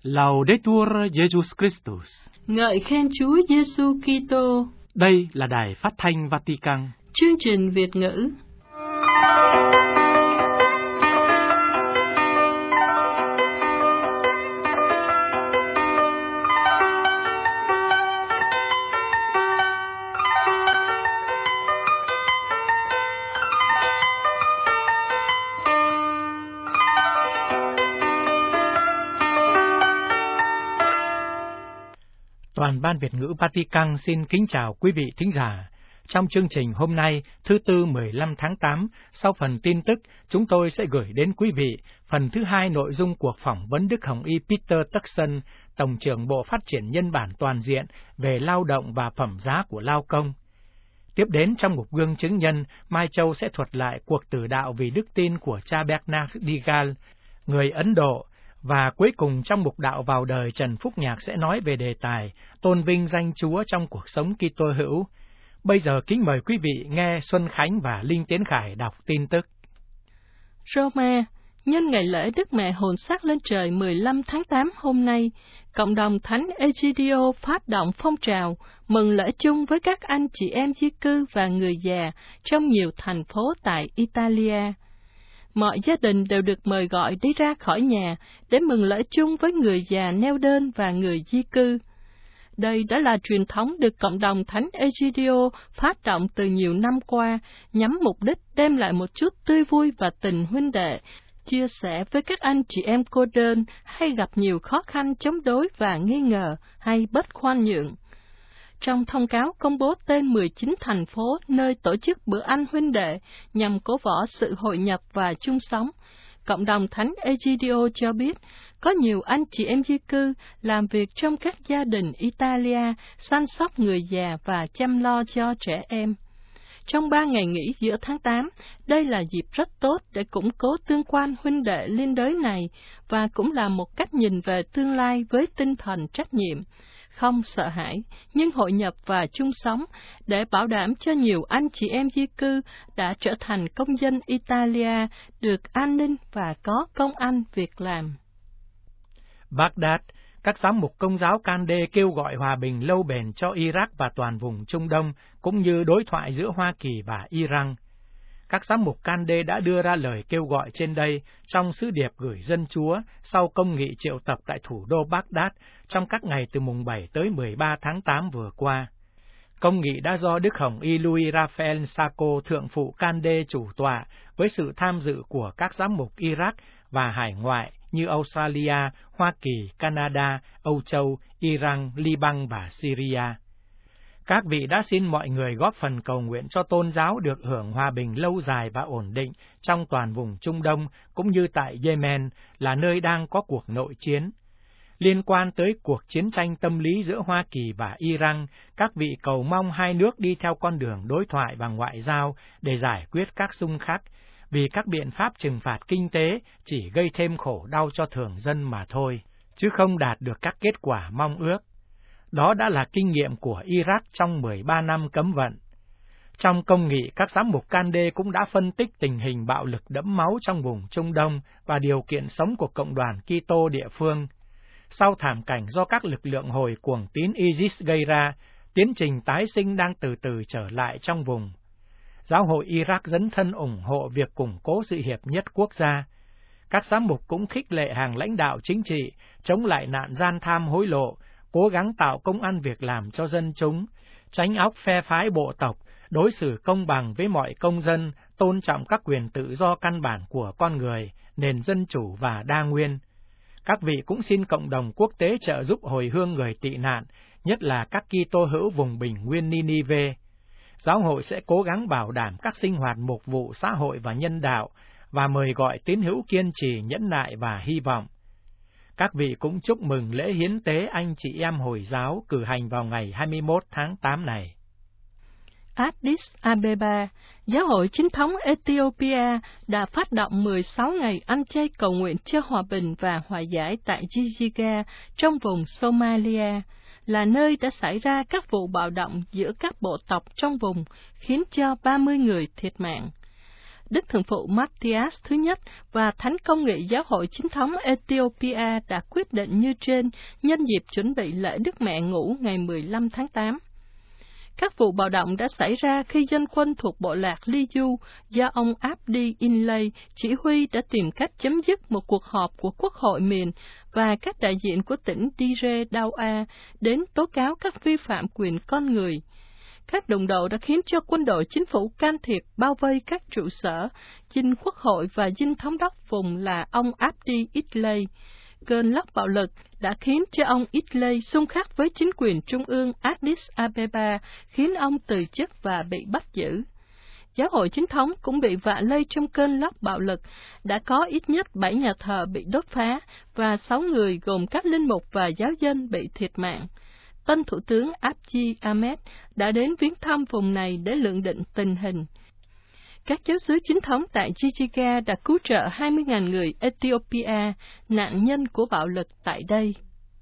Laudetur Jesus Christus. Ngợi khen Chúa Giêsu Kitô. Đây là Đài Phát thanh Vatican. Chương trình Việt ngữ. Toàn ban Việt ngữ Vatican xin kính chào quý vị thính giả. Trong chương trình hôm nay, thứ Tư 15 tháng 8, sau phần tin tức, chúng tôi sẽ gửi đến quý vị phần thứ hai nội dung cuộc phỏng vấn Đức Hồng Y Peter Turkson, Tổng trưởng Bộ Phát triển Nhân bản Toàn diện về lao động và phẩm giá của lao công. Tiếp đến trong mục gương chứng nhân, Mai Châu sẽ thuật lại cuộc tử đạo vì đức tin của cha Bernard de Gaulle, người Ấn Độ. Và cuối cùng trong mục đạo vào đời, Trần Phúc Nhạc sẽ nói về đề tài tôn vinh danh Chúa trong cuộc sống Kitô hữu. Bây giờ kính mời quý vị nghe Xuân Khánh và Linh Tiến Khải đọc tin tức. Roma, nhân ngày lễ Đức Mẹ Hồn Xác lên trời 15 tháng 8 hôm nay, cộng đồng Thánh Egidio phát động phong trào mừng lễ chung với các anh chị em di cư và người già trong nhiều thành phố tại Italia. Mọi gia đình đều được mời gọi đi ra khỏi nhà để mừng lễ chung với người già neo đơn và người di cư. Đây đã là truyền thống được cộng đồng Thánh Egidio phát động từ nhiều năm qua, nhằm mục đích đem lại một chút tươi vui và tình huynh đệ, chia sẻ với các anh chị em cô đơn hay gặp nhiều khó khăn chống đối và nghi ngờ hay bất khoan nhượng. Trong thông cáo công bố tên 19 thành phố nơi tổ chức bữa ăn huynh đệ nhằm cổ võ sự hội nhập và chung sống, cộng đồng Thánh Egidio cho biết có nhiều anh chị em di cư làm việc trong các gia đình Italia, săn sóc người già và chăm lo cho trẻ em. Trong 3 ngày nghỉ giữa tháng 8, đây là dịp rất tốt để củng cố tương quan huynh đệ liên đới này và cũng là một cách nhìn về tương lai với tinh thần trách nhiệm, không sợ hãi, nhưng hội nhập và chung sống để bảo đảm cho nhiều anh chị em di cư đã trở thành công dân Italia được an ninh và có công ăn việc làm. Baghdad, các giám mục Công giáo Kande kêu gọi hòa bình lâu bền cho Iraq và toàn vùng Trung Đông, cũng như đối thoại giữa Hoa Kỳ và Iran. Các giám mục Kande đã đưa ra lời kêu gọi trên đây trong sứ điệp gửi dân Chúa sau công nghị triệu tập tại thủ đô Baghdad trong các ngày từ mùng 7 tới 13 tháng 8 vừa qua. Công nghị đã do Đức Hồng Y Louis Raphael Sacco, thượng phụ Kande chủ tọa, với sự tham dự của các giám mục Iraq và hải ngoại như Australia, Hoa Kỳ, Canada, Âu Châu, Iran, Liban và Syria. Các vị đã xin mọi người góp phần cầu nguyện cho tôn giáo được hưởng hòa bình lâu dài và ổn định trong toàn vùng Trung Đông, cũng như tại Yemen, là nơi đang có cuộc nội chiến. Liên quan tới cuộc chiến tranh tâm lý giữa Hoa Kỳ và Iran, các vị cầu mong hai nước đi theo con đường đối thoại và ngoại giao để giải quyết các xung khắc, vì các biện pháp trừng phạt kinh tế chỉ gây thêm khổ đau cho thường dân mà thôi, chứ không đạt được các kết quả mong ước. Đó đã là kinh nghiệm của Iraq trong 13 năm cấm vận. Trong công nghị, các giám mục Kande cũng đã phân tích tình hình bạo lực đẫm máu trong vùng Trung Đông và điều kiện sống của cộng đoàn Kitô địa phương. Sau thảm cảnh do các lực lượng hồi cuồng tín ISIS gây ra, tiến trình tái sinh đang từ từ trở lại trong vùng. Giáo hội Iraq dấn thân ủng hộ việc củng cố sự hiệp nhất quốc gia. Các giám mục cũng khích lệ hàng lãnh đạo chính trị, chống lại nạn gian tham hối lộ, cố gắng tạo công ăn việc làm cho dân chúng, tránh óc phe phái bộ tộc, đối xử công bằng với mọi công dân, tôn trọng các quyền tự do căn bản của con người, nền dân chủ và đa nguyên. Các vị cũng xin cộng đồng quốc tế trợ giúp hồi hương người tị nạn, nhất là các Kitô hữu vùng bình nguyên Ninive. Giáo hội sẽ cố gắng bảo đảm các sinh hoạt mục vụ xã hội và nhân đạo, và mời gọi tín hữu kiên trì, nhẫn nại và hy vọng. Các vị cũng chúc mừng lễ hiến tế anh chị em Hồi giáo cử hành vào ngày 21 tháng 8 này. Addis Abeba, Giáo hội Chính thống Ethiopia đã phát động 16 ngày ăn chay cầu nguyện cho hòa bình và hòa giải tại Jijjiga trong vùng Somalia, là nơi đã xảy ra các vụ bạo động giữa các bộ tộc trong vùng, khiến cho 30 người thiệt mạng. Đức Thượng phụ Matthias thứ nhất và Thánh Công nghị Giáo hội Chính thống Ethiopia đã quyết định như trên nhân dịp chuẩn bị lễ Đức Mẹ Ngũ ngày 15 tháng 8. Các vụ bạo động đã xảy ra khi dân quân thuộc bộ lạc Liu do ông Abdi Inlay chỉ huy đã tìm cách chấm dứt một cuộc họp của Quốc hội miền và các đại diện của tỉnh Dire Dawa đến tố cáo các vi phạm quyền con người. Các đụng độ đã khiến cho quân đội chính phủ can thiệp bao vây các trụ sở, dinh quốc hội và dinh thống đốc vùng là ông Abdi Itlay. Cơn lốc bạo lực đã khiến cho ông Itlay xung khắc với chính quyền trung ương Addis Abeba, khiến ông từ chức và bị bắt giữ. Giáo hội chính thống cũng bị vạ lây trong cơn lốc bạo lực, đã có ít nhất 7 nhà thờ bị đốt phá và 6 người gồm các linh mục và giáo dân bị thiệt mạng. Tân Thủ tướng Abiy Ahmed đã đến viếng thăm vùng này để lượng định tình hình. Các giáo xứ chính thống tại Jijiga đã cứu trợ 20.000 người Ethiopia, nạn nhân của bạo lực tại đây.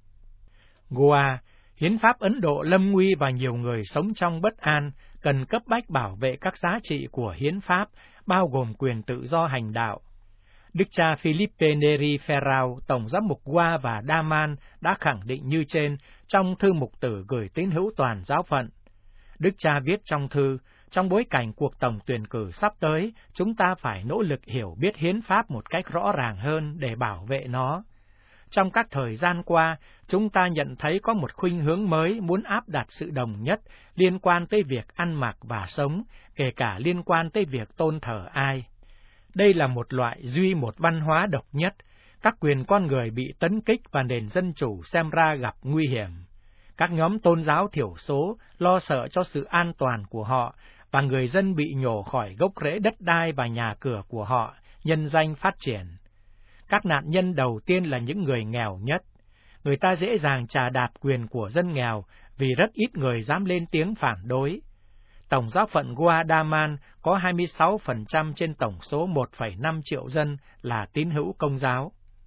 Goa, hiến pháp Ấn Độ lâm nguy và nhiều người sống trong bất an, cần cấp bách bảo vệ các giá trị của hiến pháp, bao gồm quyền tự do hành đạo. Đức cha Philippe Neri Ferrao, Tổng giám mục Goa và Daman đã khẳng định như trên trong thư mục tử gửi tín hữu toàn giáo phận. Đức cha viết trong thư, trong bối cảnh cuộc tổng tuyển cử sắp tới, chúng ta phải nỗ lực hiểu biết hiến pháp một cách rõ ràng hơn để bảo vệ nó. Trong các thời gian qua, chúng ta nhận thấy có một khuynh hướng mới muốn áp đặt sự đồng nhất liên quan tới việc ăn mặc và sống, kể cả liên quan tới việc tôn thờ ai. Đây là một loại duy một văn hóa độc nhất, các quyền con người bị tấn kích và nền dân chủ xem ra gặp nguy hiểm. Các nhóm tôn giáo thiểu số lo sợ cho sự an toàn của họ và người dân bị nhổ khỏi gốc rễ đất đai và nhà cửa của họ, nhân danh phát triển. Các nạn nhân đầu tiên là những người nghèo nhất. Người ta dễ dàng trà đạp quyền của dân nghèo vì rất ít người dám lên tiếng phản đối. Tổng giáo phận Goa Daman có 26% trên tổng số 1,5 triệu dân là tín hữu Công giáo.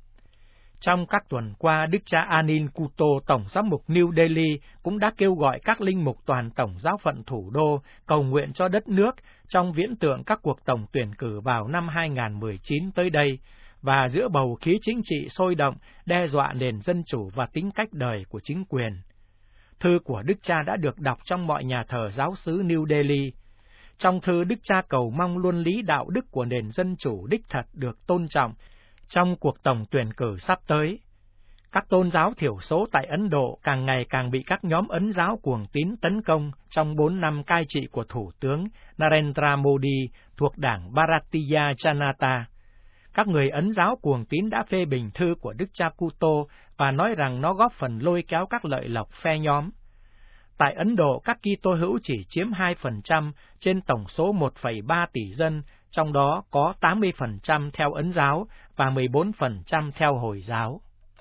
Trong các tuần qua, Đức cha Anil Kuto, Tổng giám mục New Delhi, cũng đã kêu gọi các linh mục toàn tổng giáo phận thủ đô cầu nguyện cho đất nước trong viễn tượng các cuộc tổng tuyển cử vào năm 2019 tới đây, và giữa bầu khí chính trị sôi động đe dọa nền dân chủ và tính cách đời của chính quyền. Thư của Đức cha đã được đọc trong mọi nhà thờ giáo xứ New Delhi. Trong thư, Đức cha cầu mong luân lý đạo đức của nền dân chủ đích thật được tôn trọng trong cuộc tổng tuyển cử sắp tới. Các tôn giáo thiểu số tại Ấn Độ càng ngày càng bị các nhóm Ấn giáo cuồng tín tấn công trong 4 năm cai trị của Thủ tướng Narendra Modi thuộc đảng Bharatiya Janata. Các người Ấn giáo cuồng tín đã phê bình thư của Đức cha Kuto và nói rằng nó góp phần lôi kéo các lợi lộc phe nhóm. Tại Ấn Độ, các Kitô hữu chỉ chiếm 2% trên tổng số 1,3 tỷ dân, trong đó có 80% theo Ấn giáo và 14% theo Hồi giáo.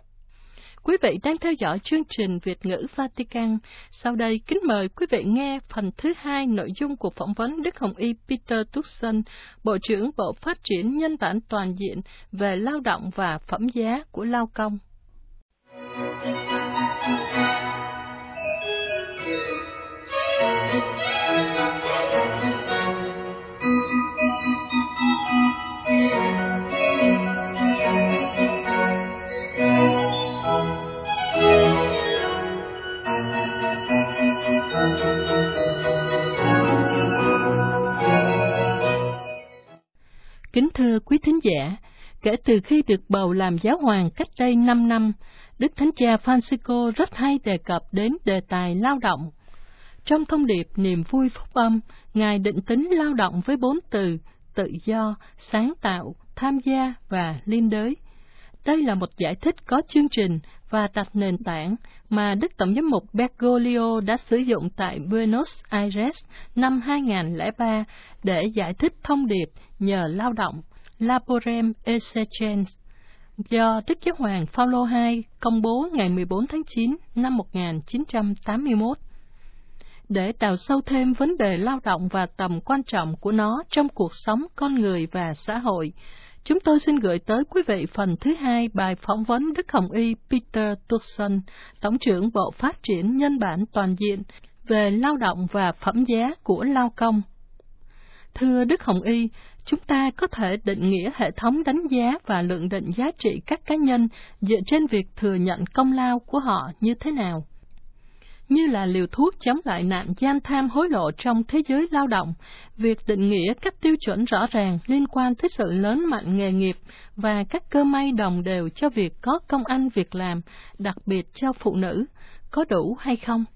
Quý vị đang theo dõi chương trình Việt ngữ Vatican. Sau đây, kính mời quý vị nghe phần thứ 2 nội dung của phỏng vấn Đức Hồng Y Peter Turkson, Bộ trưởng Bộ Phát triển Nhân bản Toàn diện về lao động và phẩm giá của lao công. Kính thưa quý thính giả, kể từ khi được bầu làm giáo hoàng cách đây 5 năm, Đức Thánh Cha Francisco rất hay đề cập đến đề tài lao động. Trong thông điệp niềm vui phúc âm, Ngài định tính lao động với 4 từ: tự do, sáng tạo, tham gia và liên đới. Đây là một giải thích có chương trình và đặt nền tảng mà Đức Tổng giám mục Bergoglio đã sử dụng tại Buenos Aires năm 2003 để giải thích thông điệp nhờ lao động, Laborem Essentiens, do Đức Giáo hoàng Phaolô II công bố ngày 14 tháng 9 năm 1981. Để đào sâu thêm vấn đề lao động và tầm quan trọng của nó trong cuộc sống con người và xã hội, chúng tôi xin gửi tới quý vị phần thứ 2 bài phỏng vấn Đức Hồng Y Peter Turkson, Tổng trưởng Bộ Phát triển Nhân bản Toàn diện về lao động và phẩm giá của lao công. Thưa Đức Hồng Y, chúng ta có thể định nghĩa hệ thống đánh giá và lượng định giá trị các cá nhân dựa trên việc thừa nhận công lao của họ như thế nào? Như là liều thuốc chống lại nạn gian tham hối lộ trong thế giới lao động, việc định nghĩa các tiêu chuẩn rõ ràng liên quan tới sự lớn mạnh nghề nghiệp và các cơ may đồng đều cho việc có công ăn việc làm, đặc biệt cho phụ nữ, có đủ hay không?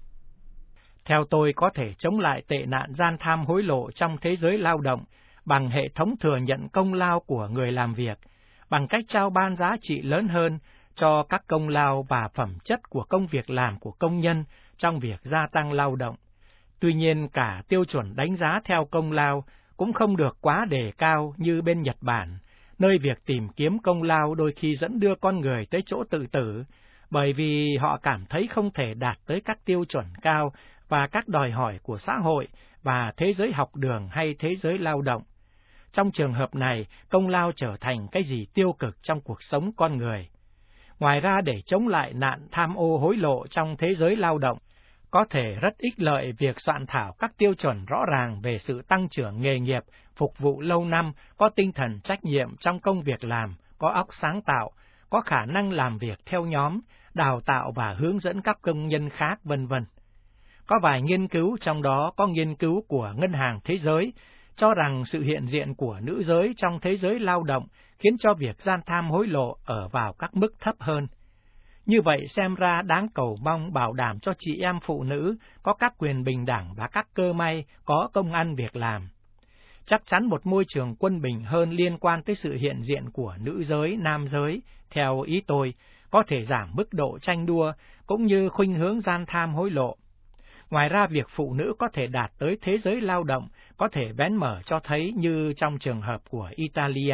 Theo tôi, có thể chống lại tệ nạn gian tham hối lộ trong thế giới lao động bằng hệ thống thừa nhận công lao của người làm việc, bằng cách trao ban giá trị lớn hơn cho các công lao và phẩm chất của công việc làm của công nhân trong việc gia tăng lao động. Tuy nhiên, cả tiêu chuẩn đánh giá theo công lao cũng không được quá đề cao như bên Nhật Bản, nơi việc tìm kiếm công lao đôi khi dẫn đưa con người tới chỗ tự tử, bởi vì họ cảm thấy không thể đạt tới các tiêu chuẩn cao và các đòi hỏi của xã hội và thế giới học đường hay thế giới lao động. Trong trường hợp này, công lao trở thành cái gì tiêu cực trong cuộc sống con người. Ngoài ra, để chống lại nạn tham ô hối lộ trong thế giới lao động, có thể rất ích lợi việc soạn thảo các tiêu chuẩn rõ ràng về sự tăng trưởng nghề nghiệp, phục vụ lâu năm, có tinh thần trách nhiệm trong công việc làm, có óc sáng tạo, có khả năng làm việc theo nhóm, đào tạo và hướng dẫn các công nhân khác, v.v. Có vài nghiên cứu, trong đó có nghiên cứu của Ngân hàng Thế giới, cho rằng sự hiện diện của nữ giới trong thế giới lao động khiến cho việc gian tham hối lộ ở vào các mức thấp hơn. Như vậy xem ra đáng cầu mong bảo đảm cho chị em phụ nữ có các quyền bình đẳng và các cơ may có công ăn việc làm. Chắc chắn một môi trường quân bình hơn liên quan tới sự hiện diện của nữ giới, nam giới, theo ý tôi, có thể giảm mức độ tranh đua cũng như khuynh hướng gian tham hối lộ. Ngoài ra, việc phụ nữ có thể đạt tới thế giới lao động có thể bén mở cho thấy như trong trường hợp của Italia.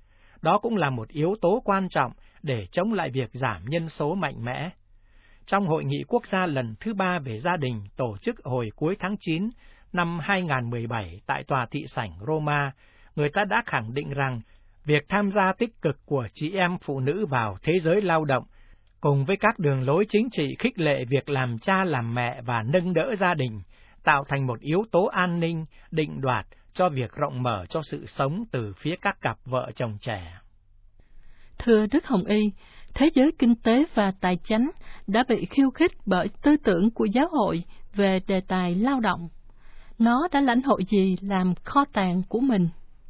Đó cũng là một yếu tố quan trọng để chống lại việc giảm nhân số mạnh mẽ. Trong Hội nghị quốc gia lần thứ 3 về gia đình tổ chức hồi cuối tháng 9 năm 2017 tại Tòa thị sảnh Roma, người ta đã khẳng định rằng việc tham gia tích cực của chị em phụ nữ vào thế giới lao động, cùng với các đường lối chính trị khích lệ việc làm cha làm mẹ và nâng đỡ gia đình, tạo thành một yếu tố an ninh, định đoạt cho việc rộng mở cho sự sống từ phía các cặp vợ chồng trẻ. Thưa Đức Hồng Y, thế giới kinh tế và tài chánh đã bị khiêu khích bởi tư tưởng của giáo hội về đề tài lao động. Nó đã lãnh hội gì làm kho tàng của mình?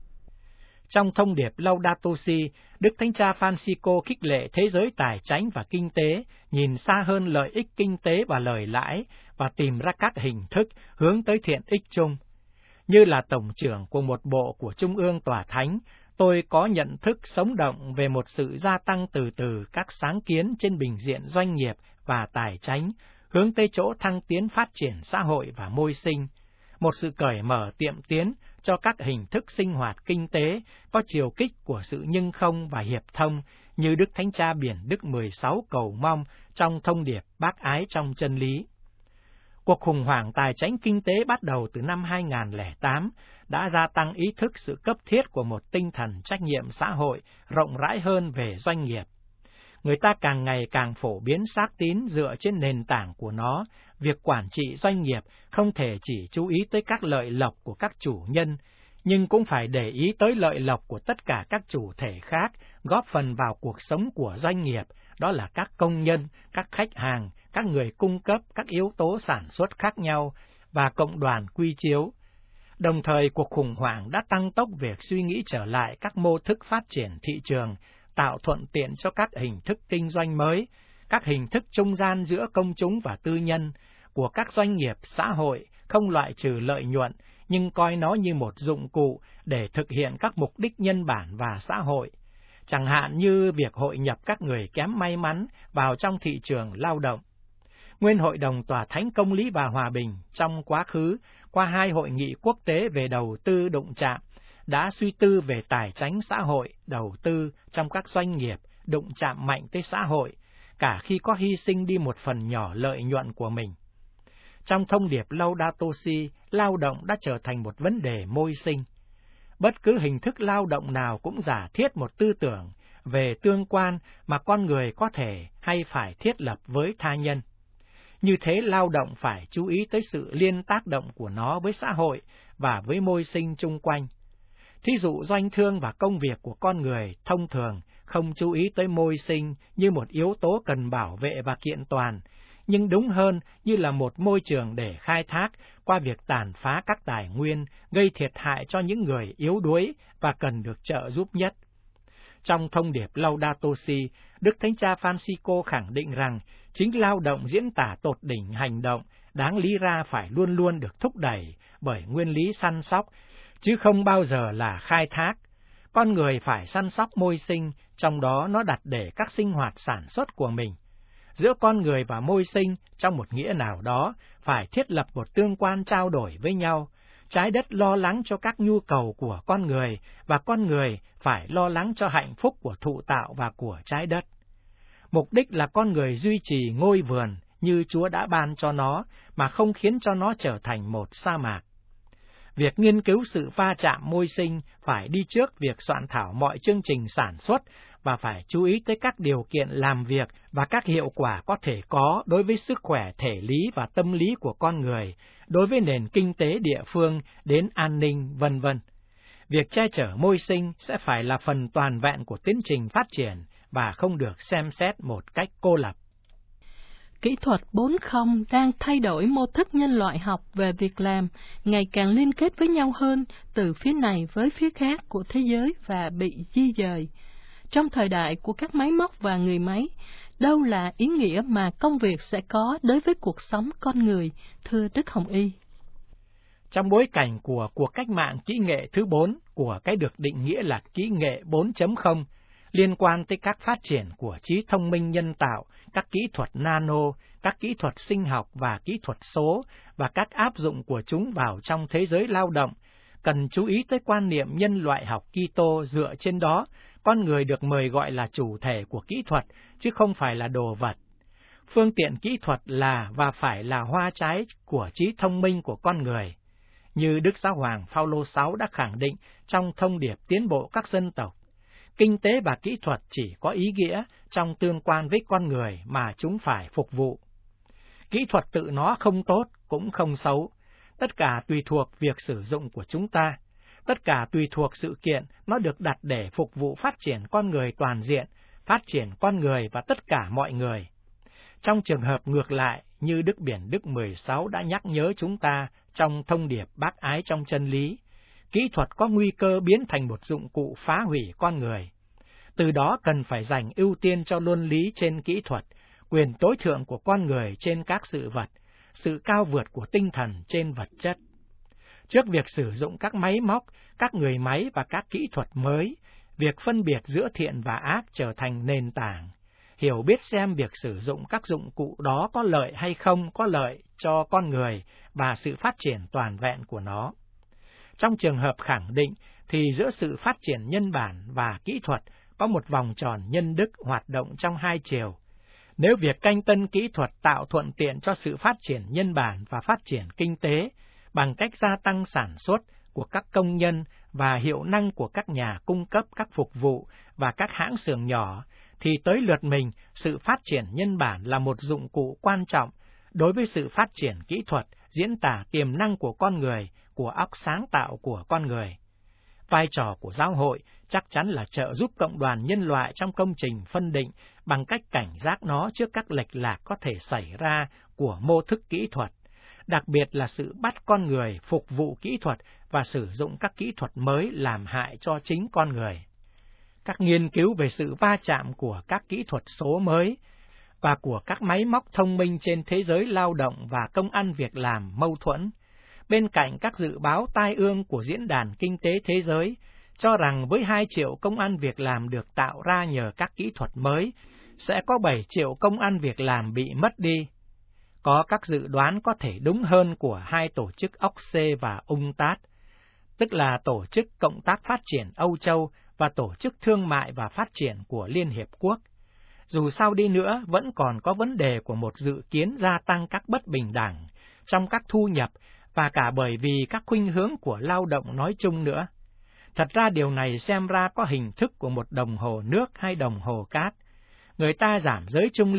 Trong thông điệp Laudato Si, Đức Thánh Cha Francisco khích lệ thế giới tài chánh và kinh tế nhìn xa hơn lợi ích kinh tế và lời lãi và tìm ra các hình thức hướng tới thiện ích chung. Như là tổng trưởng của một bộ của Trung ương Tòa Thánh, tôi có nhận thức sống động về một sự gia tăng từ từ các sáng kiến trên bình diện doanh nghiệp và tài chánh, hướng tới chỗ thăng tiến phát triển xã hội và môi sinh, một sự cởi mở tiệm tiến cho các hình thức sinh hoạt kinh tế có chiều kích của sự nhưng không và hiệp thông như Đức Thánh Cha Biển Đức 16 cầu mong trong thông điệp bác ái trong chân lý. Cuộc khủng hoảng tài chánh kinh tế bắt đầu từ năm 2008 đã gia tăng ý thức sự cấp thiết của một tinh thần trách nhiệm xã hội rộng rãi hơn về doanh nghiệp. Người ta càng ngày càng phổ biến xác tín dựa trên nền tảng của nó, việc quản trị doanh nghiệp không thể chỉ chú ý tới các lợi lộc của các chủ nhân, nhưng cũng phải để ý tới lợi lộc của tất cả các chủ thể khác góp phần vào cuộc sống của doanh nghiệp, đó là các công nhân, các khách hàng, các người cung cấp các yếu tố sản xuất khác nhau và cộng đoàn quy chiếu. Đồng thời, cuộc khủng hoảng đã tăng tốc việc suy nghĩ trở lại các mô thức phát triển thị trường, tạo thuận tiện cho các hình thức kinh doanh mới, các hình thức trung gian giữa công chúng và tư nhân, của các doanh nghiệp xã hội, không loại trừ lợi nhuận, nhưng coi nó như một dụng cụ để thực hiện các mục đích nhân bản và xã hội, chẳng hạn như việc hội nhập các người kém may mắn vào trong thị trường lao động. Nguyên Hội đồng Tòa Thánh Công lý và Hòa bình trong quá khứ, qua 2 hội nghị quốc tế về đầu tư đụng chạm, đã suy tư về tài chánh xã hội, đầu tư trong các doanh nghiệp, đụng chạm mạnh tới xã hội, cả khi có hy sinh đi một phần nhỏ lợi nhuận của mình. Trong thông điệp Laudato Si, lao động đã trở thành một vấn đề môi sinh. Bất cứ hình thức lao động nào cũng giả thiết một tư tưởng về tương quan mà con người có thể hay phải thiết lập với tha nhân. Như thế lao động phải chú ý tới sự liên tác động của nó với xã hội và với môi sinh chung quanh. Thí dụ doanh thương và công việc của con người thông thường không chú ý tới môi sinh như một yếu tố cần bảo vệ và kiện toàn, nhưng đúng hơn như là một môi trường để khai thác qua việc tàn phá các tài nguyên, gây thiệt hại cho những người yếu đuối và cần được trợ giúp nhất. Trong thông điệp Laudato Si, Đức Thánh Cha Francisco khẳng định rằng chính lao động diễn tả tột đỉnh hành động, đáng lý ra phải luôn luôn được thúc đẩy bởi nguyên lý săn sóc, chứ không bao giờ là khai thác. Con người phải săn sóc môi sinh, trong đó nó đặt để các sinh hoạt sản xuất của mình. Giữa con người và môi sinh, trong một nghĩa nào đó, phải thiết lập một tương quan trao đổi với nhau. Trái đất lo lắng cho các nhu cầu của con người, và con người phải lo lắng cho hạnh phúc của thụ tạo và của trái đất. Mục đích là con người duy trì ngôi vườn như Chúa đã ban cho nó, mà không khiến cho nó trở thành một sa mạc. Việc nghiên cứu sự va chạm môi sinh phải đi trước việc soạn thảo mọi chương trình sản xuất và phải chú ý tới các điều kiện làm việc và các hiệu quả có thể có đối với sức khỏe thể lý và tâm lý của con người, đối với nền kinh tế địa phương đến an ninh, vân vân. Việc che chở môi sinh sẽ phải là phần toàn vẹn của tiến trình phát triển và không được xem xét một cách cô lập. Kỹ thuật 4.0 đang thay đổi mô thức nhân loại học về việc làm, ngày càng liên kết với nhau hơn từ phía này với phía khác của thế giới và bị di dời. Trong thời đại của các máy móc và người máy, đâu là ý nghĩa mà công việc sẽ có đối với cuộc sống con người, thưa Đức Hồng Y? Trong bối cảnh của cuộc cách mạng kỹ nghệ thứ 4, của cái được định nghĩa là kỹ nghệ 4.0, liên quan tới các phát triển của trí thông minh nhân tạo, các kỹ thuật nano, các kỹ thuật sinh học và kỹ thuật số, và các áp dụng của chúng vào trong thế giới lao động, cần chú ý tới quan niệm nhân loại học Kitô dựa trên đó, con người được mời gọi là chủ thể của kỹ thuật, chứ không phải là đồ vật. Phương tiện kỹ thuật là và phải là hoa trái của trí thông minh của con người. Như Đức Giáo hoàng Phaolô VI đã khẳng định trong thông điệp tiến bộ các dân tộc, kinh tế và kỹ thuật chỉ có ý nghĩa trong tương quan với con người mà chúng phải phục vụ. Kỹ thuật tự nó không tốt cũng không xấu, tất cả tùy thuộc việc sử dụng của chúng ta. Tất cả tùy thuộc sự kiện nó được đặt để phục vụ phát triển con người toàn diện, phát triển con người và tất cả mọi người. Trong trường hợp ngược lại, như Đức Biển Đức 16 đã nhắc nhớ chúng ta trong thông điệp bác ái trong chân lý, kỹ thuật có nguy cơ biến thành một dụng cụ phá hủy con người. Từ đó cần phải dành ưu tiên cho luân lý trên kỹ thuật, quyền tối thượng của con người trên các sự vật, sự cao vượt của tinh thần trên vật chất. Trước việc sử dụng các máy móc, các người máy và các kỹ thuật mới, việc phân biệt giữa thiện và ác trở thành nền tảng. Hiểu biết xem việc sử dụng các dụng cụ đó có lợi hay không có lợi cho con người và sự phát triển toàn vẹn của nó. Trong trường hợp khẳng định thì giữa sự phát triển nhân bản và kỹ thuật có một vòng tròn nhân đức hoạt động trong hai chiều. Nếu việc canh tân kỹ thuật tạo thuận tiện cho sự phát triển nhân bản và phát triển kinh tế bằng cách gia tăng sản xuất của các công nhân và hiệu năng của các nhà cung cấp các phục vụ và các hãng xưởng nhỏ, thì tới lượt mình, sự phát triển nhân bản là một dụng cụ quan trọng đối với sự phát triển kỹ thuật, diễn tả tiềm năng của con người, của óc sáng tạo của con người. Vai trò của giáo hội chắc chắn là trợ giúp cộng đoàn nhân loại trong công trình phân định bằng cách cảnh giác nó trước các lệch lạc có thể xảy ra của mô thức kỹ thuật, đặc biệt là sự bắt con người phục vụ kỹ thuật và sử dụng các kỹ thuật mới làm hại cho chính con người. Các nghiên cứu về sự va chạm của các kỹ thuật số mới và của các máy móc thông minh trên thế giới lao động và công ăn việc làm mâu thuẫn, bên cạnh các dự báo tai ương của Diễn đàn Kinh tế Thế giới, cho rằng với 2 triệu công ăn việc làm được tạo ra nhờ các kỹ thuật mới, sẽ có 7 triệu công ăn việc làm bị mất đi. Có các dự đoán có thể đúng hơn của 2 tổ chức OCSE và UNCTAD, tức là Tổ chức Cộng tác Phát triển Âu Châu và Tổ chức Thương mại và Phát triển của Liên Hiệp Quốc. Dù sao đi nữa, vẫn còn có vấn đề của một dự kiến gia tăng các bất bình đẳng trong các thu nhập và cả bởi vì các khuynh hướng của lao động nói chung nữa. Thật ra điều này xem ra có hình thức của một đồng hồ nước hay đồng hồ cát. Người ta giảm giới trung lưu,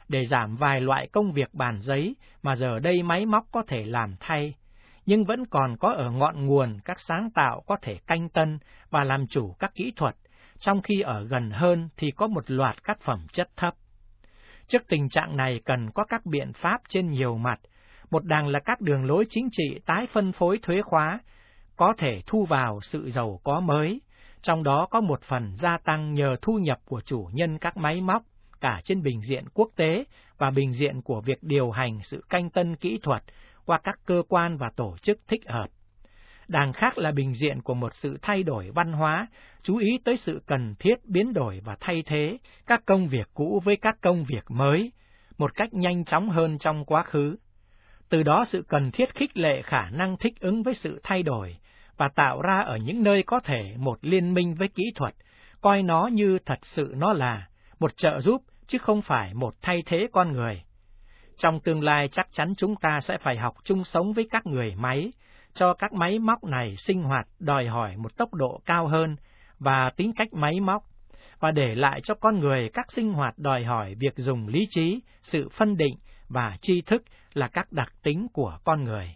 để giảm vài loại công việc bàn giấy mà giờ đây máy móc có thể làm thay, nhưng vẫn còn có ở ngọn nguồn các sáng tạo có thể canh tân và làm chủ các kỹ thuật, trong khi ở gần hơn thì có một loạt các phẩm chất thấp. Trước tình trạng này cần có các biện pháp trên nhiều mặt, một đằng là các đường lối chính trị tái phân phối thuế khóa, có thể thu vào sự giàu có mới, trong đó có một phần gia tăng nhờ thu nhập của chủ nhân các máy móc, cả trên bình diện quốc tế và bình diện của việc điều hành sự canh tân kỹ thuật qua các cơ quan và tổ chức thích hợp. Đằng khác là bình diện của một sự thay đổi văn hóa, chú ý tới sự cần thiết biến đổi và thay thế các công việc cũ với các công việc mới, một cách nhanh chóng hơn trong quá khứ. Từ đó sự cần thiết khích lệ khả năng thích ứng với sự thay đổi, và tạo ra ở những nơi có thể một liên minh với kỹ thuật, coi nó như thật sự nó là một trợ giúp, chứ không phải một thay thế con người. Trong tương lai chắc chắn chúng ta sẽ phải học chung sống với các người máy, cho các máy móc này sinh hoạt đòi hỏi một tốc độ cao hơn và tính cách máy móc, và để lại cho con người các sinh hoạt đòi hỏi việc dùng lý trí, sự phân định và tri thức là các đặc tính của con người.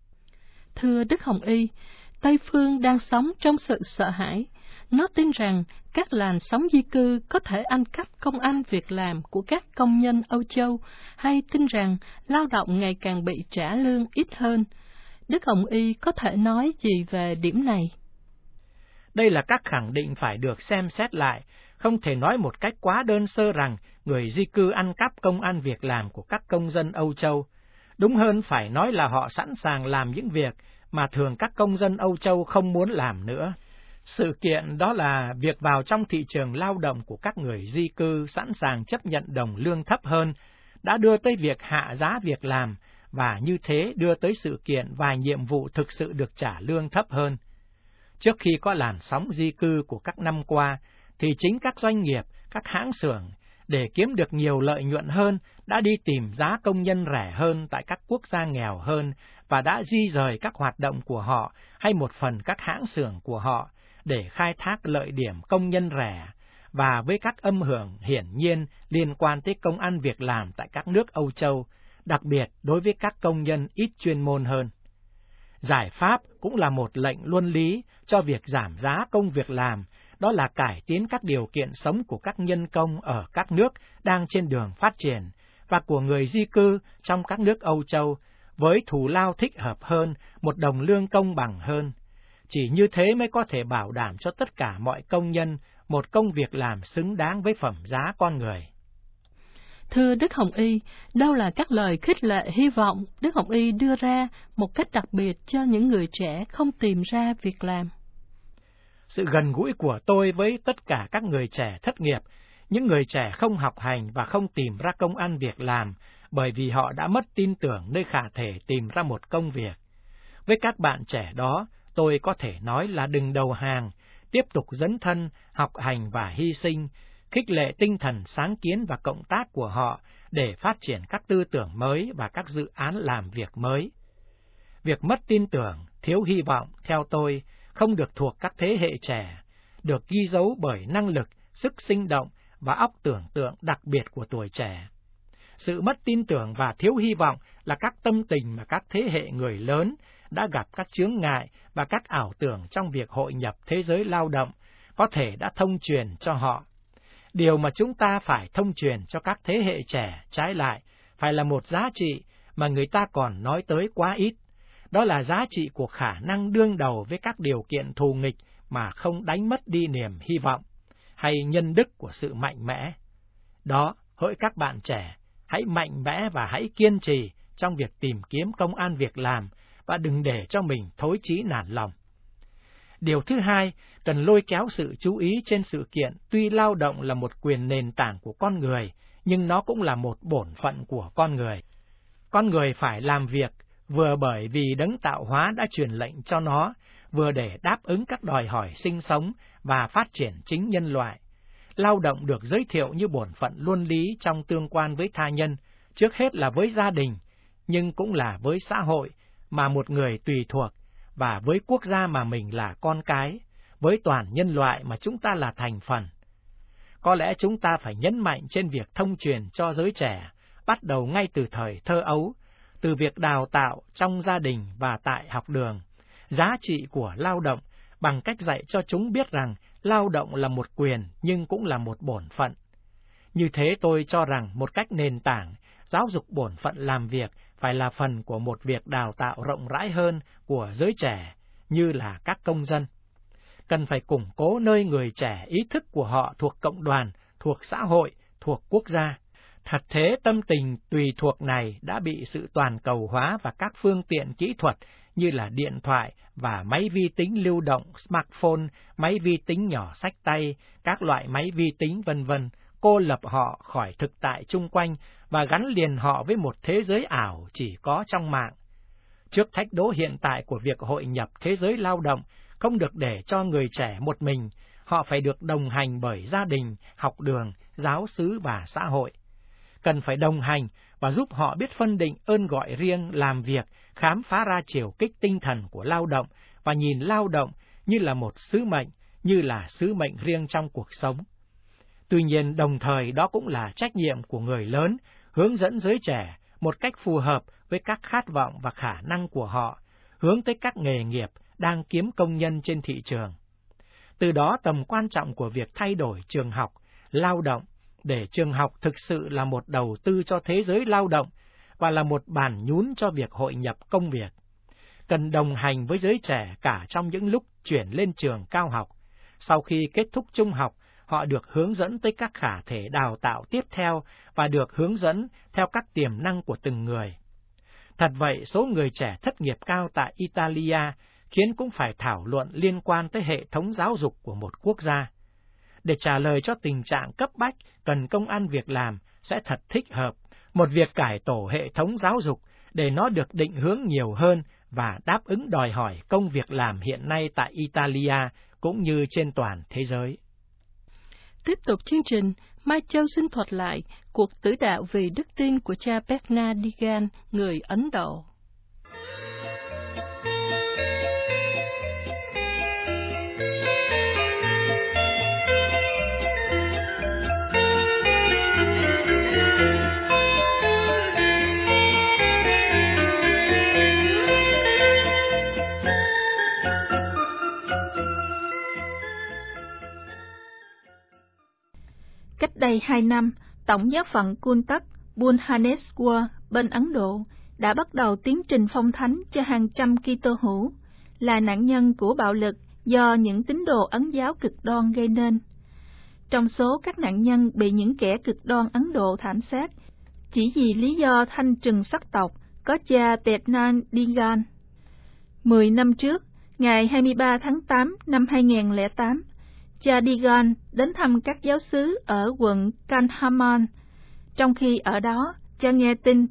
Thưa Đức Hồng Y, Tây phương đang sống trong sự sợ hãi. Nó tin rằng các làn sóng di cư có thể ăn cắp công ăn việc làm của các công nhân Âu Châu, hay tin rằng lao động ngày càng bị trả lương ít hơn. Đức Hồng Y có thể nói gì về điểm này? Đây là các khẳng định phải được xem xét lại, không thể nói một cách quá đơn sơ rằng người di cư ăn cắp công ăn việc làm của các công dân Âu Châu. Đúng hơn phải nói là họ sẵn sàng làm những việc mà thường các công dân Âu Châu không muốn làm nữa. Sự kiện đó là việc vào trong thị trường lao động của các người di cư sẵn sàng chấp nhận đồng lương thấp hơn, đã đưa tới việc hạ giá việc làm, và như thế đưa tới sự kiện vài nhiệm vụ thực sự được trả lương thấp hơn. Trước khi có làn sóng di cư của các năm qua, thì chính các doanh nghiệp, các hãng xưởng, để kiếm được nhiều lợi nhuận hơn, đã đi tìm giá công nhân rẻ hơn tại các quốc gia nghèo hơn, và đã di rời các hoạt động của họ hay một phần các hãng xưởng của họ để khai thác lợi điểm công nhân rẻ, và với các âm hưởng hiển nhiên liên quan tới công ăn việc làm tại các nước Âu Châu, đặc biệt đối với các công nhân ít chuyên môn hơn. Giải pháp cũng là một lệnh luân lý cho việc giảm giá công việc làm, đó là cải tiến các điều kiện sống của các nhân công ở các nước đang trên đường phát triển, và của người di cư trong các nước Âu Châu, với thù lao thích hợp hơn, một đồng lương công bằng hơn. Chỉ như thế mới có thể bảo đảm cho tất cả mọi công nhân một công việc làm xứng đáng với phẩm giá con người. Thưa Đức Hồng Y, đâu là các lời khích lệ hy vọng Đức Hồng Y đưa ra một cách đặc biệt cho những người trẻ không tìm ra việc làm? Sự gần gũi của tôi với tất cả các người trẻ thất nghiệp, những người trẻ không học hành và không tìm ra công ăn việc làm, bởi vì họ đã mất tin tưởng nơi khả thể tìm ra một công việc. Với các bạn trẻ đó, tôi có thể nói là đừng đầu hàng, tiếp tục dấn thân, học hành và hy sinh, khích lệ tinh thần sáng kiến và cộng tác của họ để phát triển các tư tưởng mới và các dự án làm việc mới. Việc mất tin tưởng, thiếu hy vọng, theo tôi, không được thuộc các thế hệ trẻ, được ghi dấu bởi năng lực, sức sinh động và óc tưởng tượng đặc biệt của tuổi trẻ. Sự mất tin tưởng và thiếu hy vọng là các tâm tình mà các thế hệ người lớn đã gặp các chướng ngại và các ảo tưởng trong việc hội nhập thế giới lao động, có thể đã thông truyền cho họ. Điều mà chúng ta phải thông truyền cho các thế hệ trẻ trái lại phải là một giá trị mà người ta còn nói tới quá ít. Đó là giá trị của khả năng đương đầu với các điều kiện thù nghịch mà không đánh mất đi niềm hy vọng, hay nhân đức của sự mạnh mẽ. Đó, hỡi các bạn trẻ, hãy mạnh mẽ và hãy kiên trì trong việc tìm kiếm công ăn việc làm, và đừng để cho mình thối chí nản lòng. Điều thứ hai, cần lôi kéo sự chú ý trên sự kiện tuy lao động là một quyền nền tảng của con người, nhưng nó cũng là một bổn phận của con người. Con người phải làm việc, vừa bởi vì đấng tạo hóa đã truyền lệnh cho nó, vừa để đáp ứng các đòi hỏi sinh sống và phát triển chính nhân loại. Lao động được giới thiệu như bổn phận luân lý trong tương quan với tha nhân, trước hết là với gia đình, nhưng cũng là với xã hội mà một người tùy thuộc, và với quốc gia mà mình là con cái, với toàn nhân loại mà chúng ta là thành phần. Có lẽ chúng ta phải nhấn mạnh trên việc thông truyền cho giới trẻ, bắt đầu ngay từ thời thơ ấu, từ việc đào tạo trong gia đình và tại học đường, giá trị của lao động bằng cách dạy cho chúng biết rằng lao động là một quyền nhưng cũng là một bổn phận. Như thế tôi cho rằng một cách nền tảng, giáo dục bổn phận làm việc phải là phần của một việc đào tạo rộng rãi hơn của giới trẻ, như là các công dân. Cần phải củng cố nơi người trẻ ý thức của họ thuộc cộng đoàn, thuộc xã hội, thuộc quốc gia. Thật thế, tâm tình tùy thuộc này đã bị sự toàn cầu hóa và các phương tiện kỹ thuật như là điện thoại và máy vi tính lưu động, smartphone, máy vi tính nhỏ xách tay, các loại máy vi tính vân vân, cô lập họ khỏi thực tại chung quanh và gắn liền họ với một thế giới ảo chỉ có trong mạng. Trước thách đố hiện tại của việc hội nhập thế giới lao động, không được để cho người trẻ một mình, họ phải được đồng hành bởi gia đình, học đường, giáo xứ và xã hội. Cần phải đồng hành và giúp họ biết phân định ơn gọi riêng làm việc, khám phá ra chiều kích tinh thần của lao động và nhìn lao động như là một sứ mệnh, như là sứ mệnh riêng trong cuộc sống. Tuy nhiên, đồng thời đó cũng là trách nhiệm của người lớn, hướng dẫn giới trẻ một cách phù hợp với các khát vọng và khả năng của họ, hướng tới các nghề nghiệp đang kiếm công nhân trên thị trường. Từ đó tầm quan trọng của việc thay đổi trường học, lao động, để trường học thực sự là một đầu tư cho thế giới lao động và là một bàn nhún cho việc hội nhập công việc. Cần đồng hành với giới trẻ cả trong những lúc chuyển lên trường cao học. Sau khi kết thúc trung học, họ được hướng dẫn tới các khả thể đào tạo tiếp theo và được hướng dẫn theo các tiềm năng của từng người. Thật vậy, số người trẻ thất nghiệp cao tại Italia khiến cũng phải thảo luận liên quan tới hệ thống giáo dục của một quốc gia. Để trả lời cho tình trạng cấp bách cần công ăn việc làm sẽ thật thích hợp một việc cải tổ hệ thống giáo dục để nó được định hướng nhiều hơn và đáp ứng đòi hỏi công việc làm hiện nay tại Italia cũng như trên toàn thế giới. Tiếp tục chương trình, Mai Châu xin thuật lại cuộc tử đạo vì đức tin của cha Bernardigan, người Ấn Độ. Cách đây 2 năm, Tổng giáo phận Kuntak, Bhubaneswar bên Ấn Độ đã bắt đầu tiến trình phong thánh cho hàng trăm Kitô hữu, là nạn nhân của bạo lực do những tín đồ Ấn giáo cực đoan gây nên. Trong số các nạn nhân bị những kẻ cực đoan Ấn Độ thảm sát, chỉ vì lý do thanh trừng sắc tộc, có cha Bernardigan. 10 năm trước, ngày 23 tháng 8 năm 2008, cha Digan đến thăm các giáo xứ ở quận Kanhaman. Trong khi ở đó, cha nghe tin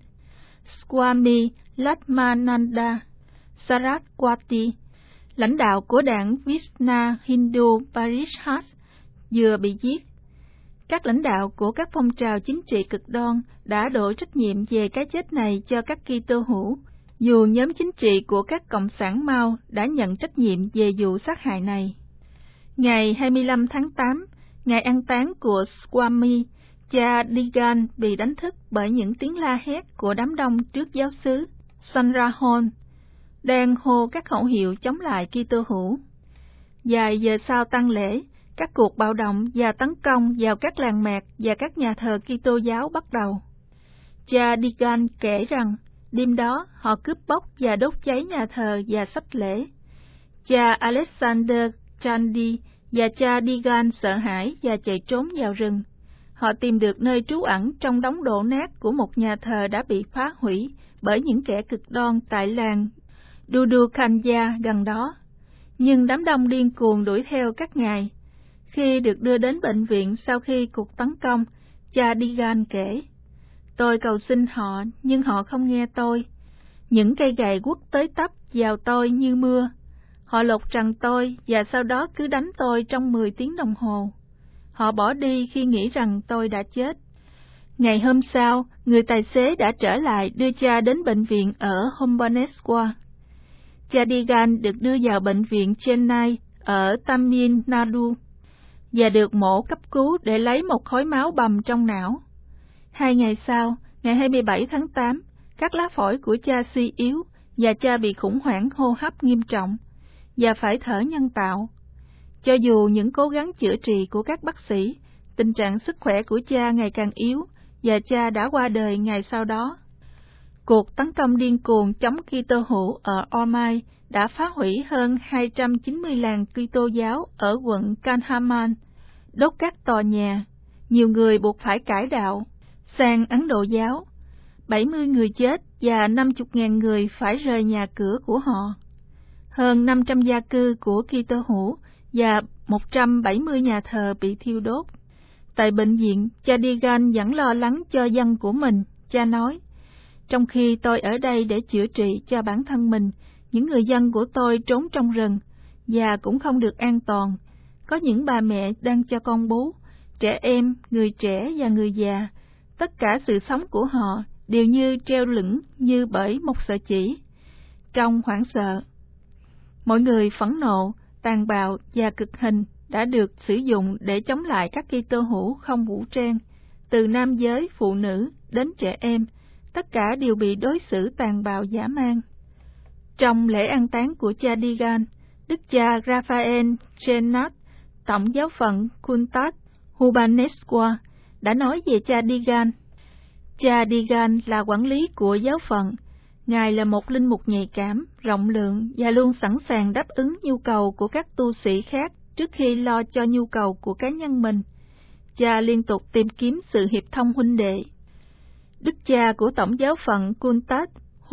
Swami Latmananda Saraswati, lãnh đạo của đảng Vishna Hindu Parishad, vừa bị giết. Các lãnh đạo của các phong trào chính trị cực đoan đã đổ trách nhiệm về cái chết này cho các Kitô hữu, dù nhóm chính trị của các cộng sản Mao đã nhận trách nhiệm về vụ sát hại này. Ngày 25 tháng 8, ngày an táng của Swami, cha Digan bị đánh thức bởi những tiếng la hét của đám đông trước giáo xứ Sanrahon, đang hô các khẩu hiệu chống lại Kitô hữu. Vài giờ sau tang lễ, các cuộc bạo động và tấn công vào các làng mạc và các nhà thờ Kitô giáo bắt đầu. Cha Digan kể rằng, đêm đó họ cướp bóc và đốt cháy nhà thờ và sách lễ. Cha Alexander Chandi và cha Digan sợ hãi và chạy trốn vào rừng. Họ tìm được nơi trú ẩn trong đống đổ nát của một nhà thờ đã bị phá hủy bởi những kẻ cực đoan tại làng Dudukanya gần đó. Nhưng đám đông điên cuồng đuổi theo các ngài. Khi được đưa đến bệnh viện sau khi cuộc tấn công, cha Digan kể, tôi cầu xin họ, nhưng họ không nghe tôi. Những cây gậy quất tới tấp vào tôi như mưa. Họ lột trần tôi và sau đó cứ đánh tôi trong 10 tiếng đồng hồ. Họ bỏ đi khi nghĩ rằng tôi đã chết. Ngày hôm sau, người tài xế đã trở lại đưa cha đến bệnh viện ở Bhubaneswar. Cha Digan được đưa vào bệnh viện Chennai ở Tamil Nadu. và được mổ cấp cứu để lấy một khối máu bầm trong não. 2 ngày sau, ngày 27 tháng 8, các lá phổi của cha suy yếu và cha bị khủng hoảng hô hấp nghiêm trọng và phải thở nhân tạo. Cho dù những cố gắng chữa trị của các bác sĩ, tình trạng sức khỏe của cha ngày càng yếu và cha đã qua đời ngày sau đó. Cuộc tấn công điên cuồng chống Kitô hữu ở Ormai đã phá hủy hơn 290 làng Kitô giáo ở quận Kanhaman, đốt các tòa nhà, nhiều người buộc phải cải đạo sang Ấn Độ giáo, 70 người chết và 50.000 người phải rời nhà cửa của họ. Hơn 500 gia cư của Kitô hữu và 170 nhà thờ bị thiêu đốt. Tại bệnh viện, cha Deegan vẫn lo lắng cho dân của mình. Cha nói, trong khi tôi ở đây để chữa trị cho bản thân mình, những người dân của tôi trốn trong rừng và cũng không được an toàn. Có những bà mẹ đang cho con bú, trẻ em, người trẻ và người già. Tất cả sự sống của họ đều như treo lửng như bởi một sợi chỉ. Trong hoảng sợ, mọi người phẫn nộ, tàn bạo và cực hình đã được sử dụng để chống lại các Kitô hữu không vũ trang, từ nam giới, phụ nữ đến trẻ em, tất cả đều bị đối xử tàn bạo dã man. Trong lễ an táng của cha Deegan, Đức cha Raphael Chenat, tổng giáo phận Kuntat Hubaneswar, đã nói về cha Deegan. Cha Deegan là quản lý của giáo phận. Ngài là một linh mục nhạy cảm, rộng lượng và luôn sẵn sàng đáp ứng nhu cầu của các tu sĩ khác trước khi lo cho nhu cầu của cá nhân mình. Cha liên tục tìm kiếm sự hiệp thông huynh đệ. Đức cha của tổng giáo phận Kuntat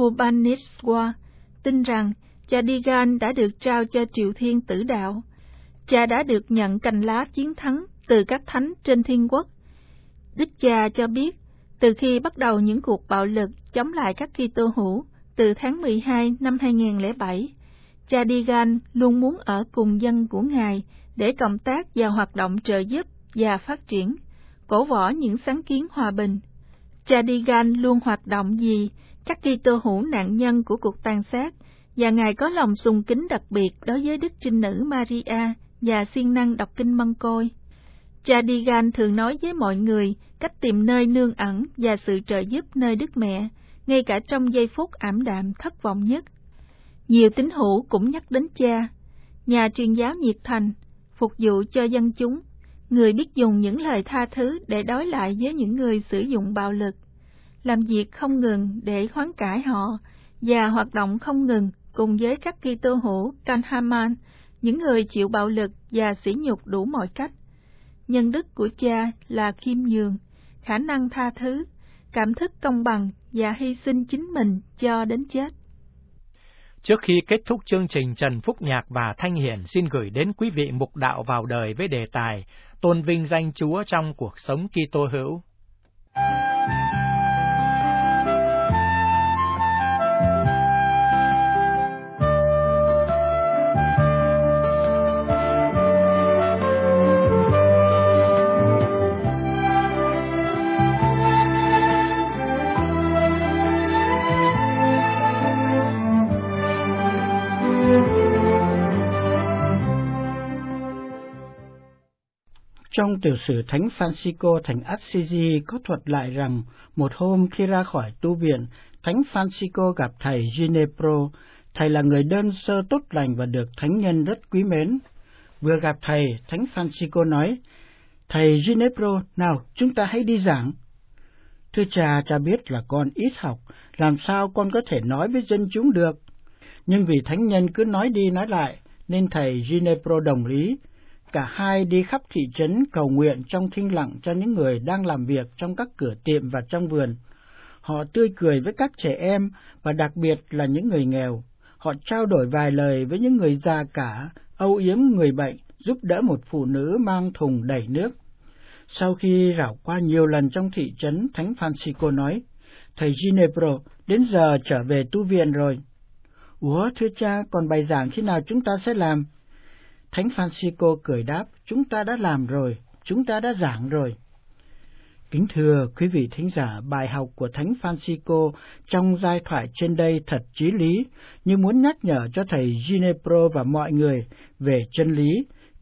Hubaneswar tin rằng cha Deegan đã được trao cho Triều Thiên Tử Đạo. Cha đã được nhận cành lá chiến thắng từ các thánh trên thiên quốc. Đức cha cho biết, từ khi bắt đầu những cuộc bạo lực chống lại các Kitô hữu từ tháng 12 năm 2007, cha Deegan luôn muốn ở cùng dân của Ngài để cộng tác và hoạt động trợ giúp và phát triển, cổ võ những sáng kiến hòa bình. Cha Deegan luôn hoạt động vì các Kitô hữu nạn nhân của cuộc tàn sát, và Ngài có lòng sùng kính đặc biệt đối với Đức Trinh Nữ Maria và siêng năng đọc kinh Mân Côi. Cha Deegan thường nói với mọi người cách tìm nơi nương ẩn và sự trợ giúp nơi Đức Mẹ, ngay cả trong giây phút ảm đạm thất vọng nhất. Nhiều tín hữu cũng nhắc đến cha, nhà truyền giáo nhiệt thành, phục vụ cho dân chúng, người biết dùng những lời tha thứ để đối lại với những người sử dụng bạo lực, làm việc không ngừng để hoán cải họ và hoạt động không ngừng cùng với các Kitô hữu Kanhaman, những người chịu bạo lực và sỉ nhục đủ mọi cách. Nhân đức của cha là khiêm nhường, khả năng tha thứ, cảm thức công bằng và hy sinh chính mình cho đến chết. Trước khi kết thúc chương trình, Trần Phúc Nhạc và Thanh Hiển xin gửi đến quý vị mục đạo vào đời với đề tài tôn vinh danh Chúa trong cuộc sống Kitô hữu. Trong tiểu sử Thánh Francisco thành Assisi có thuật lại rằng một hôm khi ra khỏi tu viện, Thánh Francisco gặp thầy Ginepro. Thầy là người đơn sơ tốt lành và được thánh nhân rất quý mến. Vừa gặp thầy, Thánh Francisco nói, thầy Ginepro, nào chúng ta hãy đi giảng. Thưa cha biết là con ít học, làm sao con có thể nói với dân chúng được. Nhưng vì thánh nhân cứ nói đi nói lại, nên thầy Ginepro đồng ý. Cả hai đi khắp thị trấn cầu nguyện trong thinh lặng cho những người đang làm việc trong các cửa tiệm và trong vườn. Họ tươi cười với các trẻ em và đặc biệt là những người nghèo. Họ trao đổi vài lời với những người già cả, âu yếm người bệnh, giúp đỡ một phụ nữ mang thùng đẩy nước. Sau khi rảo qua nhiều lần trong thị trấn, Thánh Francisco nói, thầy Ginepro, đến giờ trở về tu viện rồi. Ủa thưa cha, còn bài giảng khi nào chúng ta sẽ làm? Thánh Francisco cười đáp, chúng ta đã làm rồi, chúng ta đã giảng rồi. Kính thưa quý vị thính giả, bài học của Thánh Francisco trong giai thoại trên đây thật chí lý, như muốn nhắc nhở cho thầy Ginepro và mọi người về chân lý.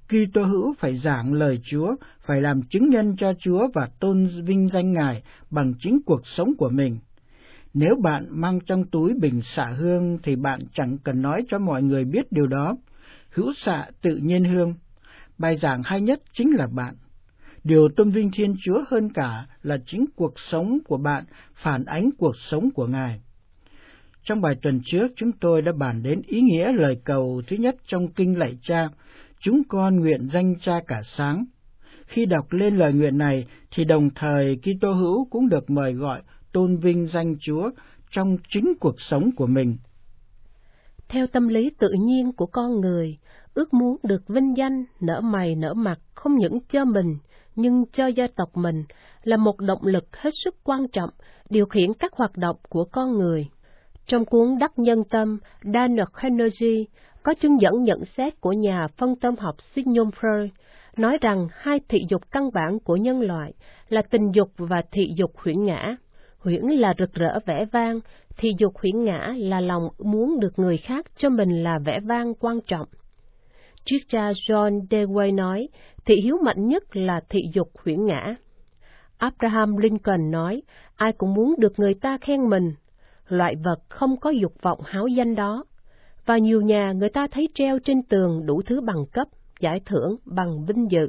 Kitô hữu phải giảng lời Chúa, phải làm chứng nhân cho Chúa và tôn vinh danh Ngài bằng chính cuộc sống của mình. Nếu bạn mang trong túi bình xạ hương thì bạn chẳng cần nói cho mọi người biết điều đó. Hữu xạ tự nhiên hương. Bài giảng hay nhất chính là bạn. Điều tôn vinh Thiên Chúa hơn cả là chính cuộc sống của bạn phản ánh cuộc sống của Ngài. Trong bài tuần trước, chúng tôi đã bàn đến ý nghĩa lời cầu thứ nhất trong Kinh Lạy Cha, chúng con nguyện danh Cha cả sáng. Khi đọc lên lời nguyện này, thì đồng thời Kitô hữu cũng được mời gọi tôn vinh danh Chúa trong chính cuộc sống của mình. Theo tâm lý tự nhiên của con người, ước muốn được vinh danh, nở mày nở mặt không những cho mình, nhưng cho gia tộc mình là một động lực hết sức quan trọng, điều khiển các hoạt động của con người. Trong cuốn Đắc Nhân Tâm, Daniel Carnegie có chương dẫn nhận xét của nhà phân tâm học Sigmund Freud, nói rằng hai thị dục căn bản của nhân loại là tình dục và thị dục huyễn ngã. Huyễn là rực rỡ vẻ vang, thị dục huyễn ngã là lòng muốn được người khác cho mình là vẻ vang quan trọng. Triết gia John Dewey nói, thị hiếu mạnh nhất là thị dục huyễn ngã. Abraham Lincoln nói, ai cũng muốn được người ta khen mình, loại vật không có dục vọng háo danh đó. Và nhiều nhà người ta thấy treo trên tường đủ thứ bằng cấp, giải thưởng, bằng vinh dự.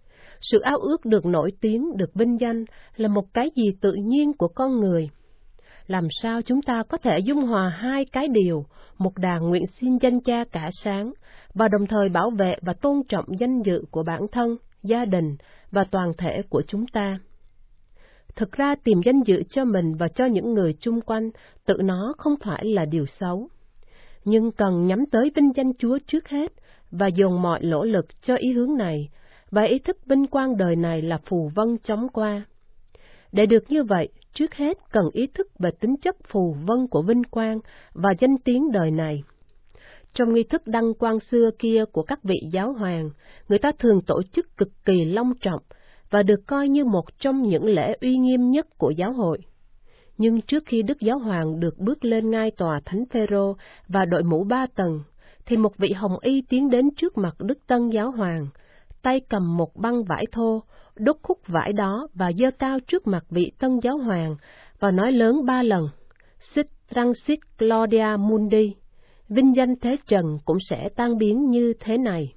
Sự ao ước được nổi tiếng, được vinh danh là một cái gì tự nhiên của con người. Làm sao chúng ta có thể dung hòa hai cái điều, một đàn nguyện xin danh Cha cả sáng, và đồng thời bảo vệ và tôn trọng danh dự của bản thân, gia đình và toàn thể của chúng ta? Thực ra tìm danh dự cho mình và cho những người chung quanh, tự nó không phải là điều xấu. Nhưng cần nhắm tới vinh danh Chúa trước hết, và dồn mọi nỗ lực cho ý hướng này, và ý thức vinh quang đời này là phù vân chóng qua. Để được như vậy, trước hết cần ý thức về tính chất phù vân của vinh quang và danh tiếng đời này. Trong nghi thức đăng quang xưa kia của các vị giáo hoàng, người ta thường tổ chức cực kỳ long trọng và được coi như một trong những lễ uy nghiêm nhất của giáo hội. Nhưng trước khi Đức Giáo Hoàng được bước lên ngai tòa Thánh Phêrô và đội mũ 3 tầng, thì một vị hồng y tiến đến trước mặt Đức Tân Giáo Hoàng, tay cầm một băng vải thô, đốt khúc vải đó và giơ cao trước mặt vị Tân Giáo Hoàng và nói lớn 3 lần: Sit transit gloria mundi, vinh danh thế trần cũng sẽ tan biến như thế này.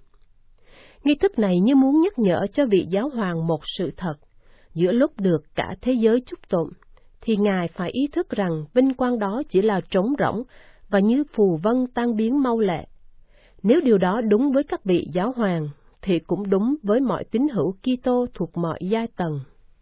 Nghi thức này như muốn nhắc nhở cho vị Giáo Hoàng một sự thật: giữa lúc được cả thế giới chúc tụng, thì Ngài phải ý thức rằng vinh quang đó chỉ là trống rỗng và như phù vân tan biến mau lẹ. Nếu điều đó đúng với các vị giáo hoàng, thì cũng đúng với mọi tín hữu Kitô thuộc mọi giai tầng.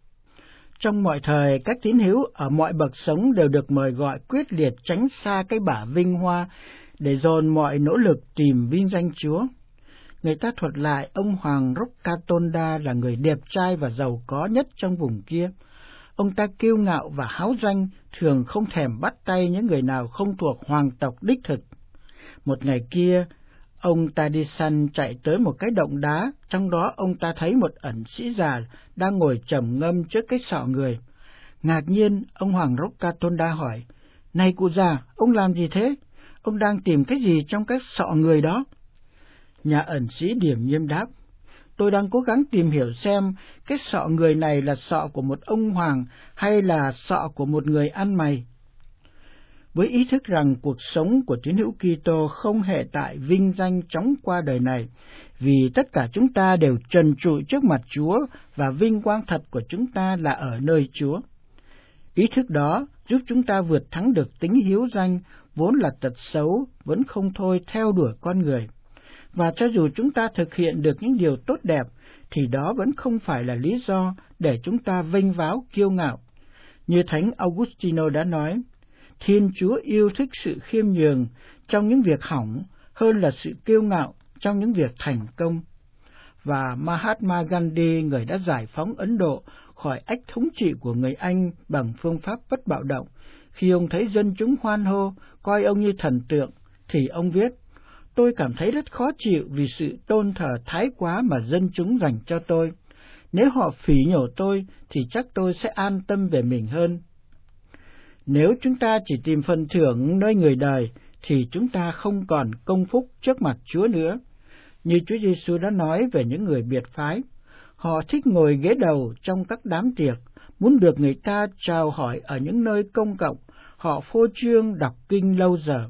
Trong mọi thời, các tín hữu ở mọi bậc sống đều được mời gọi quyết liệt tránh xa cái bả vinh hoa để dồn mọi nỗ lực tìm vinh danh Chúa. Người ta thuật lại ông Hoàng Roccatonda là người đẹp trai và giàu có nhất trong vùng kia. Ông ta kiêu ngạo và háo danh, thường không thèm bắt tay những người nào không thuộc hoàng tộc đích thực. Một ngày kia, ông ta đi săn chạy tới một cái động đá, trong đó ông ta thấy một ẩn sĩ già đang ngồi trầm ngâm trước cái sọ người. Ngạc nhiên, ông Hoàng Roccatonda hỏi: "Này cụ già, ông làm gì thế? Ông đang tìm cái gì trong cái sọ người đó?" Nhà ẩn sĩ điềm nhiên đáp: "Tôi đang cố gắng tìm hiểu xem cái sọ người này là sọ của một ông hoàng hay là sọ của một người ăn mày." Với ý thức rằng cuộc sống của tín hữu Kitô không hề tại vinh danh chóng qua đời này, vì tất cả chúng ta đều trần trụi trước mặt Chúa và vinh quang thật của chúng ta là ở nơi Chúa. Ý thức đó giúp chúng ta vượt thắng được tính hiếu danh, vốn là tật xấu, vẫn không thôi theo đuổi con người. Và cho dù chúng ta thực hiện được những điều tốt đẹp, thì đó vẫn không phải là lý do để chúng ta vênh váo kiêu ngạo. Như Thánh Augustino đã nói, Thiên Chúa yêu thích sự khiêm nhường trong những việc hỏng hơn là sự kiêu ngạo trong những việc thành công. Và Mahatma Gandhi, người đã giải phóng Ấn Độ khỏi ách thống trị của người Anh bằng phương pháp bất bạo động, khi ông thấy dân chúng hoan hô, coi ông như thần tượng, thì ông viết: "Tôi cảm thấy rất khó chịu vì sự tôn thờ thái quá mà dân chúng dành cho tôi. Nếu họ phỉ nhổ tôi, thì chắc tôi sẽ an tâm về mình hơn." Nếu chúng ta chỉ tìm phần thưởng nơi người đời, thì chúng ta không còn công phúc trước mặt Chúa nữa. như Chúa Giêsu đã nói về những người biệt phái. Họ thích ngồi ghế đầu trong các đám tiệc, muốn được người ta chào hỏi ở những nơi công cộng, họ phô trương đọc kinh lâu giờ.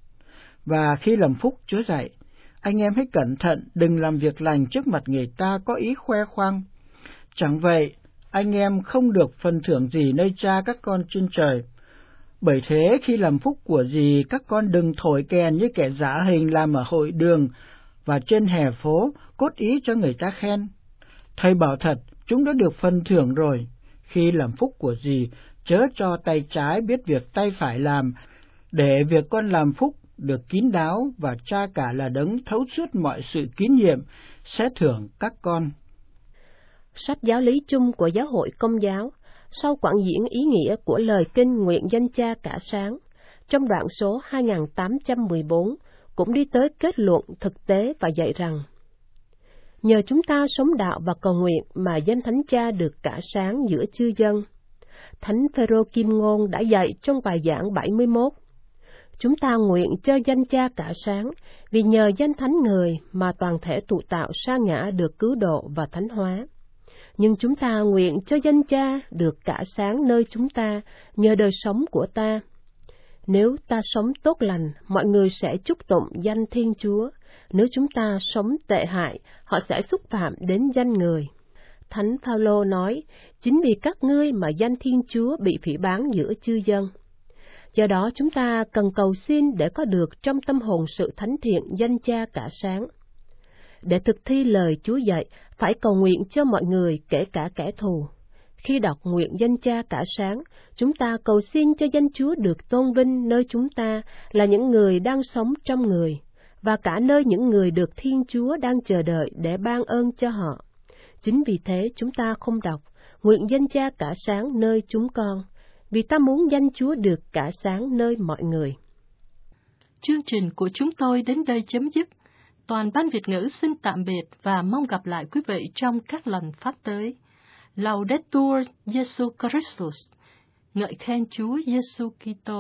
Và khi làm phúc, Chúa dạy, anh em hãy cẩn thận, đừng làm việc lành trước mặt người ta có ý khoe khoang. Chẳng vậy, anh em không được phần thưởng gì nơi Cha các con trên trời. Bởi thế, khi làm phúc của gì, các con đừng thổi kèn như kẻ giả hình làm ở hội đường và trên hè phố, cốt ý cho người ta khen. Thầy bảo thật, chúng đã được phần thưởng rồi. Khi làm phúc của gì, chớ cho tay trái biết việc tay phải làm, để việc con làm phúc được kín đáo, và Cha cả là đấng thấu suốt mọi sự tín nhiệm sẽ thưởng các con. Sách giáo lý chung của Giáo hội Công giáo, sau quảng diễn ý nghĩa của lời kinh nguyện danh Cha cả sáng, trong đoạn số 2814 cũng đi tới kết luận thực tế và dạy rằng: nhờ chúng ta sống đạo và cầu nguyện mà danh Thánh Cha được cả sáng giữa chư dân. Thánh Phêrô Kim Ngôn đã dạy trong bài giảng 71: chúng ta nguyện cho danh Cha cả sáng, vì nhờ danh Thánh Người mà toàn thể thụ tạo sa ngã được cứu độ và thánh hóa. Nhưng chúng ta nguyện cho danh Cha được cả sáng nơi chúng ta, nhờ đời sống của ta. Nếu ta sống tốt lành, mọi người sẽ chúc tụng danh Thiên Chúa. Nếu chúng ta sống tệ hại, họ sẽ xúc phạm đến danh Người. Thánh Phaolô nói, chính vì các ngươi mà danh Thiên Chúa bị phỉ báng giữa chư dân. Do đó chúng ta cần cầu xin để có được trong tâm hồn sự thánh thiện danh Cha cả sáng. Để thực thi lời Chúa dạy, phải cầu nguyện cho mọi người, kể cả kẻ thù. Khi đọc nguyện danh Cha cả sáng, chúng ta cầu xin cho danh Chúa được tôn vinh nơi chúng ta là những người đang sống trong Người, và cả nơi những người được Thiên Chúa đang chờ đợi để ban ơn cho họ. Chính vì thế chúng ta không đọc nguyện danh Cha cả sáng nơi chúng con, vì ta muốn danh Chúa được cả sáng nơi mọi người. Chương trình của chúng tôi đến đây chấm dứt. Toàn ban Việt ngữ xin tạm biệt và mong gặp lại quý vị trong các lần phát tới. Laudetur Jesu Christus, ngợi khen Chúa Giêsu Kitô.